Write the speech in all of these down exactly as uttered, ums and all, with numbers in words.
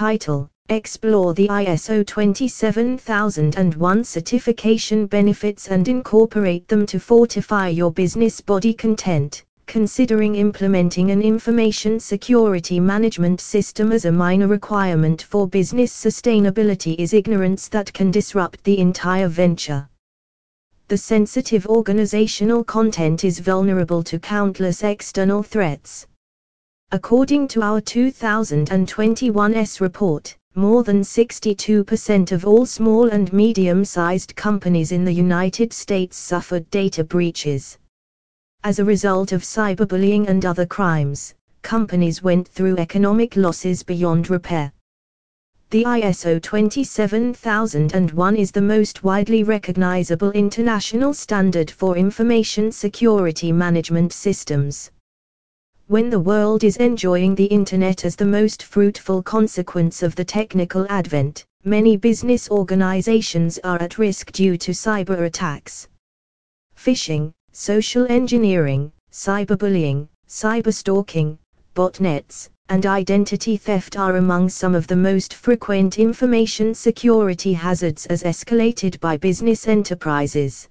title, explore the I S O twenty-seven thousand one certification benefits and incorporate them to fortify your business body content. Considering implementing an information security management system as a minor requirement for business sustainability is ignorance that can disrupt the entire venture. The sensitive organizational content is vulnerable to countless external threats. According to our two thousand twenty-one S report, more than sixty-two percent of all small and medium-sized companies in the United States suffered data breaches. As a result of cyberbullying and other crimes, companies went through economic losses beyond repair. The I S O twenty-seven thousand one is the most widely recognizable international standard for information security management systems. When the world is enjoying the Internet as the most fruitful consequence of the technical advent, many business organizations are at risk due to cyber attacks. Phishing, social engineering, cyberbullying, cyberstalking, botnets, and identity theft are among some of the most frequent information security hazards as escalated by business enterprises.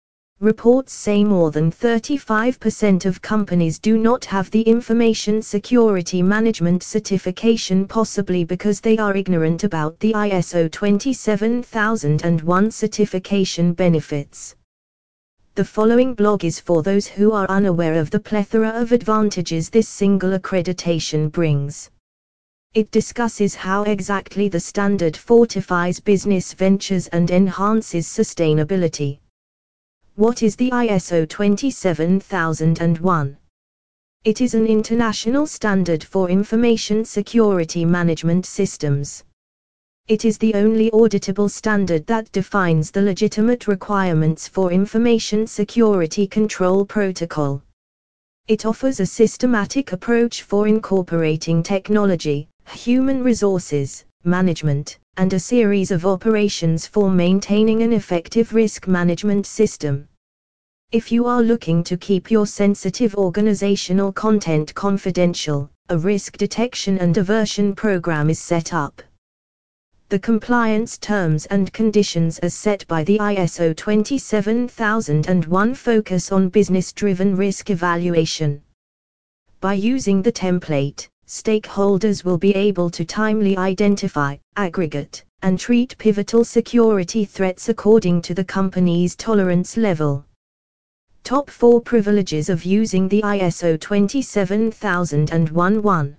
Reports say more than thirty-five percent of companies do not have the information security management certification, possibly because they are ignorant about the I S O twenty-seven thousand one certification benefits. The following blog is for those who are unaware of the plethora of advantages this single accreditation brings. It discusses how exactly the standard fortifies business ventures and enhances sustainability. What is the I S O twenty-seven thousand one? It is an international standard for information security management systems. It is the only auditable standard that defines the legitimate requirements for information security control protocol. It offers a systematic approach for incorporating technology, human resources, management, and a series of operations for maintaining an effective risk management system. If you are looking to keep your sensitive organizational content confidential, a risk detection and aversion program is set up. The compliance terms and conditions as set by the I S O twenty-seven thousand one focus on business-driven risk evaluation. By using the template, stakeholders will be able to timely identify, aggregate, and treat pivotal security threats according to the company's tolerance level. Top four privileges of using the I S O twenty-seven thousand one.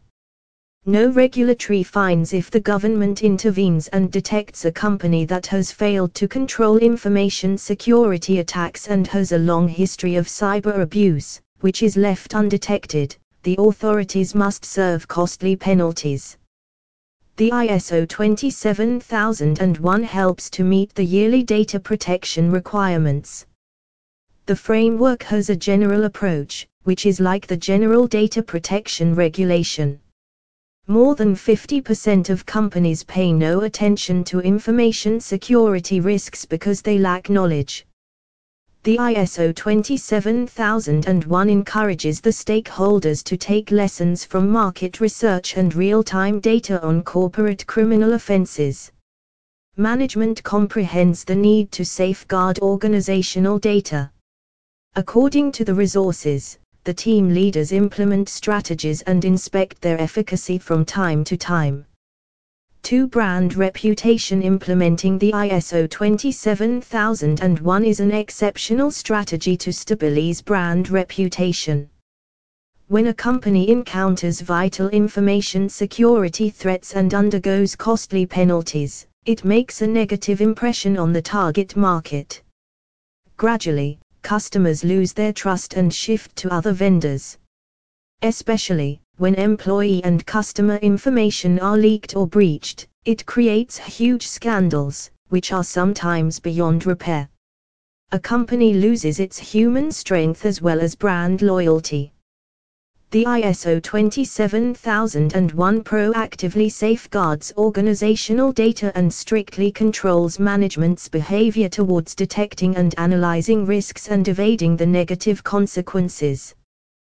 No regulatory fines if the government intervenes and detects a company that has failed to control information security attacks and has a long history of cyber abuse, which is left undetected. The authorities must serve costly penalties. The I S O twenty-seven thousand one helps to meet the yearly data protection requirements. The framework has a general approach, which is like the General Data Protection Regulation. More than fifty percent of companies pay no attention to information security risks because they lack knowledge. The I S O twenty-seven thousand one encourages the stakeholders to take lessons from market research and real-time data on corporate criminal offenses. Management comprehends the need to safeguard organizational data. According to the resources, the team leaders implement strategies and inspect their efficacy from time to time. two Brand reputation. Implementing the I S O twenty-seven thousand one is an exceptional strategy to stabilize brand reputation. When a company encounters vital information security threats and undergoes costly penalties, it makes a negative impression on the target market. Gradually, customers lose their trust and shift to other vendors. Especially, when employee and customer information are leaked or breached, it creates huge scandals, which are sometimes beyond repair. A company loses its human strength as well as brand loyalty. The I S O twenty-seven thousand one proactively safeguards organizational data and strictly controls management's behavior towards detecting and analyzing risks and evading the negative consequences.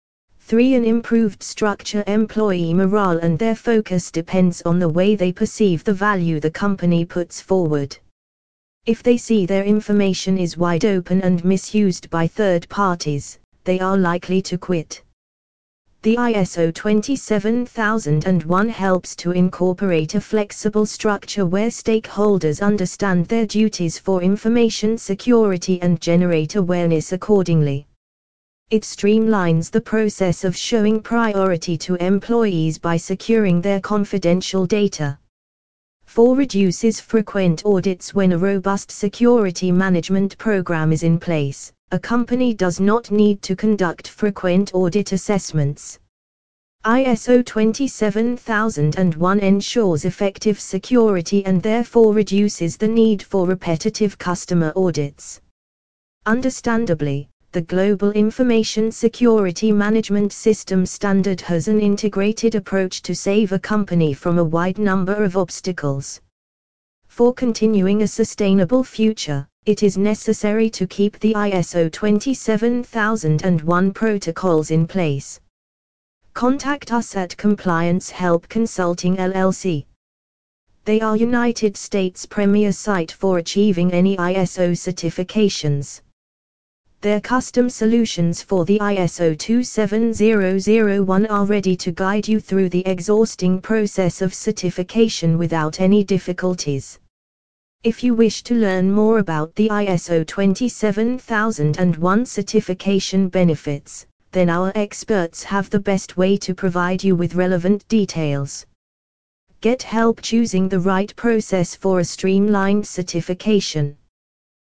three An improved structure. Employee morale and their focus depends on the way they perceive the value the company puts forward. If they see their information is wide open and misused by third parties, they are likely to quit. The I S O twenty-seven thousand one helps to incorporate a flexible structure where stakeholders understand their duties for information security and generate awareness accordingly. It streamlines the process of showing priority to employees by securing their confidential data. four Reduces frequent audits. When a robust security management program is in place, a company does not need to conduct frequent audit assessments. I S O twenty-seven thousand one ensures effective security and therefore reduces the need for repetitive customer audits. Understandably, the Global Information Security Management System Standard has an integrated approach to save a company from a wide number of obstacles. For continuing a sustainable future, it is necessary to keep the I S O twenty-seven thousand one protocols in place. Contact us at Compliance Help Consulting L L C. They are United States' premier site for achieving any I S O certifications. Their custom solutions for the I S O two seven zero zero one are ready to guide you through the exhausting process of certification without any difficulties. If you wish to learn more about the I S O twenty-seven thousand one certification benefits, then our experts have the best way to provide you with relevant details. Get help choosing the right process for a streamlined certification.